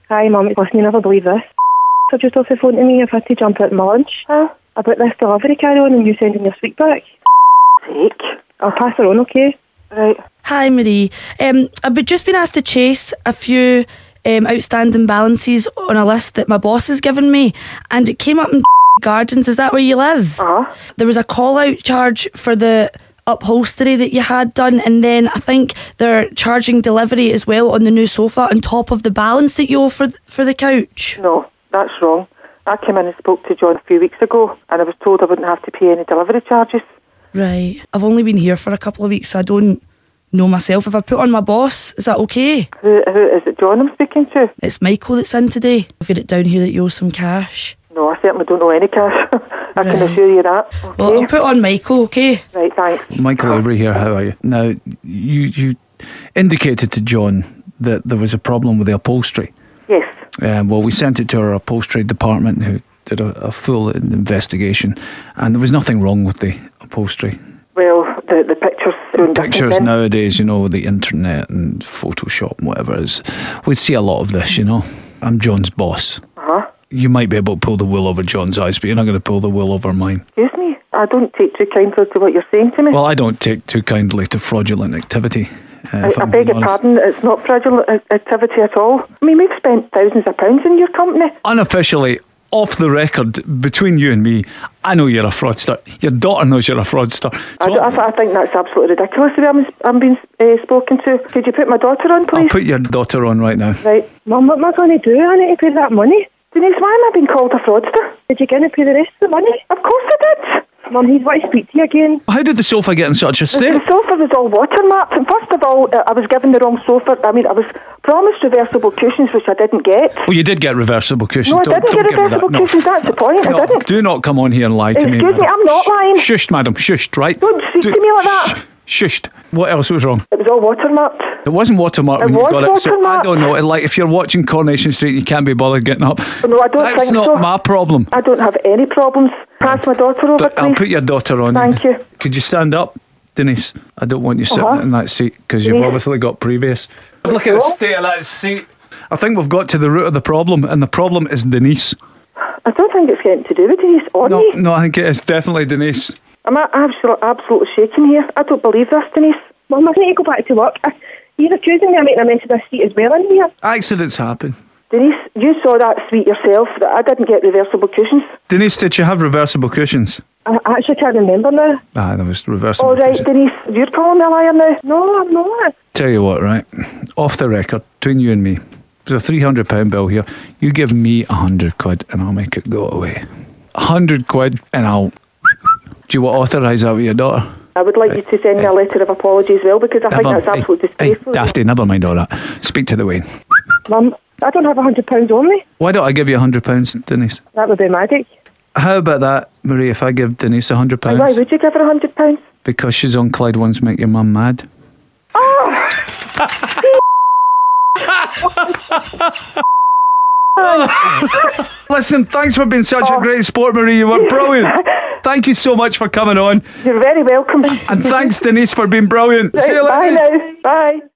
Hi Mum, listen, you never believe this. So just off the phone to me, I've had to jump out at my lunch. About this delivery carry on and you sending your sweet back. Sake. I'll pass her on, okay? Right. Hi Marie. I've just been asked to chase a few outstanding balances on a list that my boss has given me, and it came up in Gardens. Is that where you live? There was a call out charge for the upholstery that you had done, and then I think they're charging delivery as well on the new sofa on top of the balance that you owe for the couch. No, that's wrong. I came in and spoke to John a few weeks ago and I was told I wouldn't have to pay any delivery charges. Right. I've only been here for a couple of weeks, so I don't know myself. If I put on my boss, is that okay? Who is it, John I'm speaking to? It's Michael that's in today. I've got it down here that you owe some cash. No, I certainly don't owe any cash. I can assure you that. Okay. Well, I'll put on Michael, okay? Right, thanks. Michael Avery here, how are you? Now, you indicated to John that there was a problem with the upholstery. Yes. Well, we sent it to our upholstery department who did a full investigation, and there was nothing wrong with the upholstery. Well, the pictures soon Pictures nowadays, you know, the internet and Photoshop and whatever it is, we see a lot of this, you know. I'm John's boss. You might be able to pull the wool over John's eyes, but you're not going to pull the wool over mine. Excuse me? I don't take too kindly to what you're saying to me. Well, I don't take too kindly to fraudulent activity. I beg your pardon, it's not fraudulent activity at all. I mean, we've spent thousands of pounds in your company. Unofficially, off the record, between you and me, I know you're a fraudster. Your daughter knows you're a fraudster. So I think that's absolutely ridiculous the way I'm being spoken to. Could you put my daughter on, please? I'll put your daughter on right now. Right. Mum, what am I going to do? I need to pay that money. Denise, why am I being called a fraudster? Did you get to pay the rest of the money? Of course I did. Mum, he's want to speak to you again. How did the sofa get in such a state? The sofa was all watermarked, and first of all, I was given the wrong sofa. I mean, I was promised reversible cushions, which I didn't get. Well, you did get reversible cushions. No, I didn't get reversible cushions, that's the point. I didn't. Do not come on here and lie to me. Excuse me, I'm not lying. Shushed, madam, shushed, right? Don't speak to me like that. Shushed. What else was wrong? It was all watermarked. It wasn't watermarked when you got it. So I don't know. Like if you're watching Coronation Street, you can't be bothered getting up. No, I don't That's think so. That's not my problem. I don't have any problems. Pass my daughter over, but please. I'll put your daughter on. Thank you. Could you stand up, Denise? I don't want you sitting in that seat because you've obviously got previous. Look at the state of that seat. I think we've got to the root of the problem, and the problem is Denise. I don't think it's getting to do with Denise or me. No, I think it is definitely Denise. I'm absolutely shaking here. I don't believe this, Denise. Mum, I need to go back to work. You're accusing me of making a mess of this seat as well in here. Accidents happen. Denise, you saw that suite yourself, that I didn't get reversible cushions. Denise, did you have reversible cushions? I actually can't remember now. There was reversible All right, cushions. Denise, you're calling me a liar now? No, I'm not. Tell you what, right? Off the record, between you and me, there's a £300 bill here. You give me 100 quid and I'll make it go away. 100 quid and I'll... Do you want to authorise that with your daughter? I would like you to send me a letter of apology as well, because I think that's absolutely disgraceful. Dafty, never mind all that. Speak to the Wayne. Mum, I don't have £100 on me. Why don't I give you £100, Denise? That would be magic. How about that, Marie, if I give Denise £100? Why would you give her £100? Because she's on Clyde Once Make Your Mum Mad. Oh! Listen, thanks for being such a great sport, Marie. You were brilliant. Thank you so much for coming on. You're very welcome. And thanks, Denise, for being brilliant. Right, See you later. bye now. Bye.